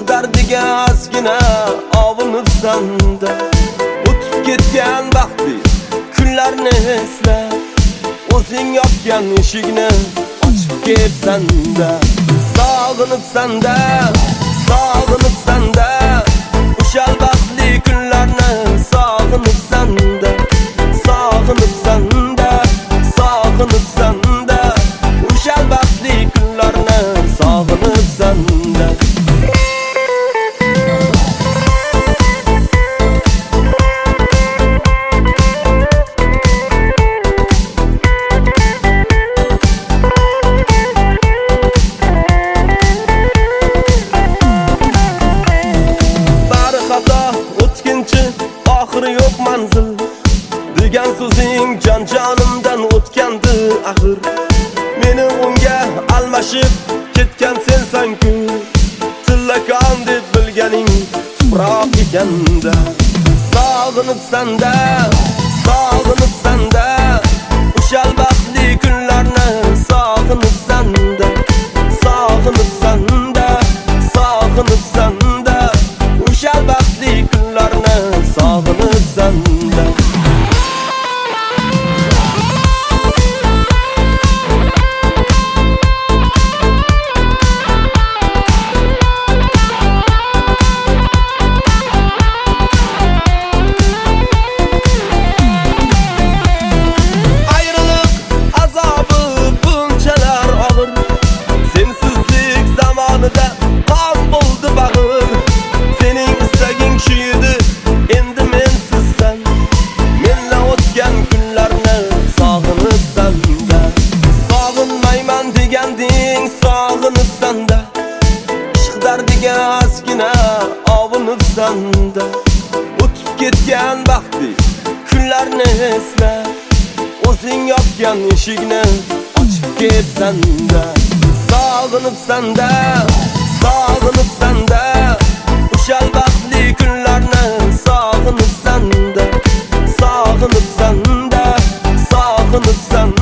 dardiga ozgina ovunib sanda o'tib ketgan baxtli kunlarni eslab o'zing yopgan eshikni ochib kelsanda sog'inib sanda o'sha baxtli kunlarni sog'inib sanda o'sha baxtli kunlarni sog'inib sanda oxiri yo'q manzil degan so'zing jon-jonimdan o'tgandi axir meni unga almashib ketgan sensan-ku tillakon deb bilganing tuproq ekanda sog'inib sanda o'sha baxtli kunlarni sog'inib sanda o'sha baxtli kunlarni sog'inib sanda ayriliq azobi bunchalar og'ir sensizlik zamonida qon bo'ldi bag'ir sening istaging shu edi endi mensizsan menla o'tgan kunlarni sog'inib sanda sog'inmayman deganding sog'inib sanda ishq dardiga ozgina ovunib sanda o'tib ketgan baxtli kunlarni eslab o'zing yopgan eshikni ochib kelsanda sog'inib sanda o'sha baxtli kunlarni sog'inib sanda